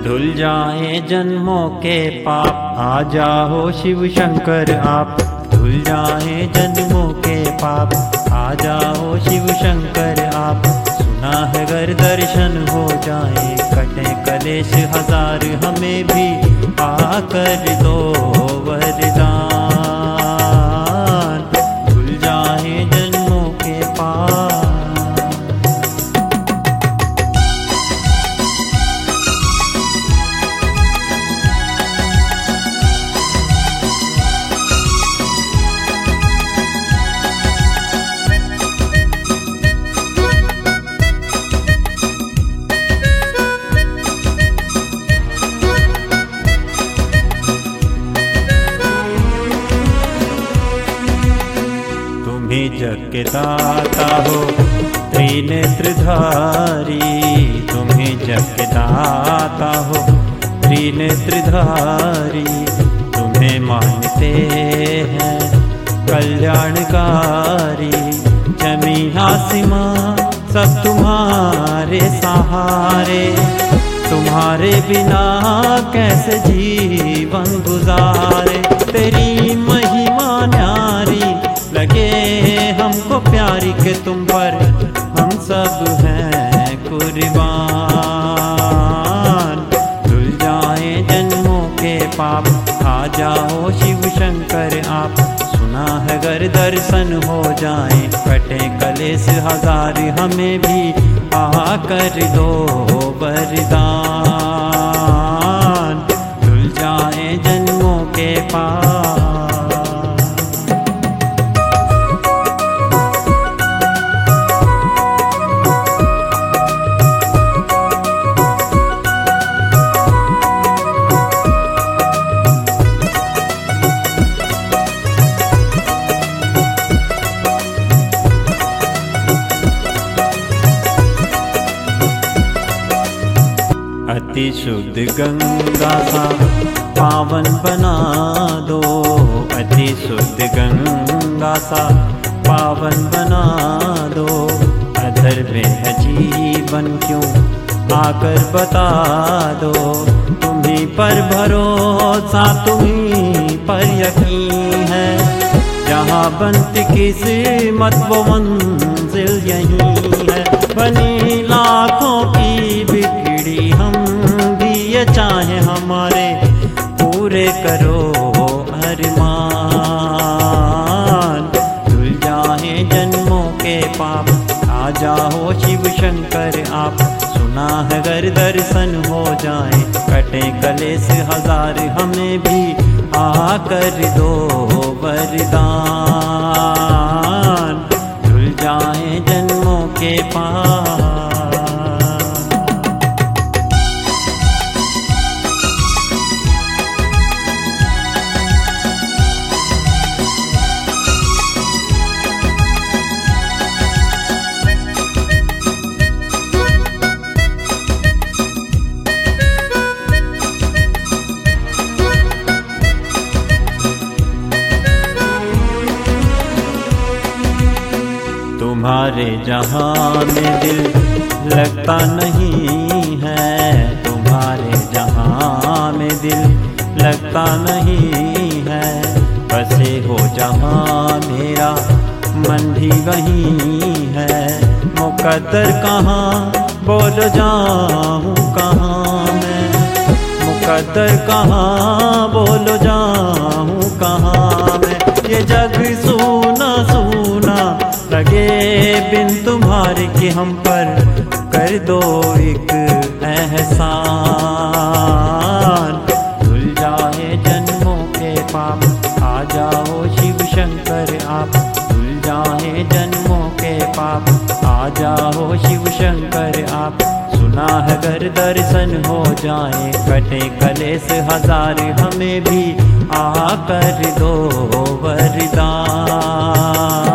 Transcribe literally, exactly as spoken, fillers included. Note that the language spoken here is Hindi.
धुल जाए जन्मों के पाप, आ जाओ शिव शंकर आप। धुल जाए जन्मों के पाप, आ जाओ शिव शंकर आप। सुना है अगर दर्शन हो जाए, कटे कलेश हजार हमें भी आकर दो वरदान। धुल जाए जन्मों के पाप। जग के दाता हो त्रिनेत्रधारी, तुम्हें जग के दाता हो त्रिनेत्रधारी। तुम्हें मानते हैं कल्याणकारी, जमीन आसमां सब तुम्हारे सहारे। तुम्हारे बिना कैसे जीवन गुजारे, तेरी महिमा न्यारी लगे हमको प्यारी के तुम पर हम सब हैं कुर्बान। धुल जाए जन्मों के पाप, आ जाओ शिव शंकर आप। सुना है अगर दर्शन हो जाए, कटे कलेश हजार हमें भी आकर दो वरदान। धुल जाए जन्मों के पाप। अति शुद्ध गंगा सा पावन बना दो, अति शुद्ध गंगा सा पावन बना दो। अधर में है जीवन क्यों आकर बता दो, तुम्हीं पर भरोसा तुम्हीं पर यकीन है। जहाँ बनती किस्मत वो मंजिल यही है। बनी लाखों की बिगड़ी हम भी ये चाहे हमारे, पूरे करो अरमान। धुल जाए जन्मों के पाप, आ जाओ शिव शंकर आप। सुना है अगर दर्शन हो जाए, कटे कलेश हजार हमें भी आकर दो वरदान। धुल जाए जन्मों के पाप। तुम्हारे जहाँ में दिल लगता नहीं है, तुम्हारे जहाँ में दिल लगता नहीं है। बसे हो जहाँ मेरा मन भी वहीं है। मुकद्दर कहाँ बोलो जाऊँ कहाँ मैं, मुकद्दर कहाँ बोलो जाऊँ कहाँ मैं। ये जग सूना सूना लगे बिन तुम्हारे कि हम पर कर दो एक एहसान। धुल जाए जन्मों के पाप, आ जाओ शिव शंकर आप। धुल जाए जन्मों के पाप, आ जाओ शिव शंकर आप। सुना है अगर दर्शन हो जाए, कटे कलेश हजार हमें भी आकर दो वरदान।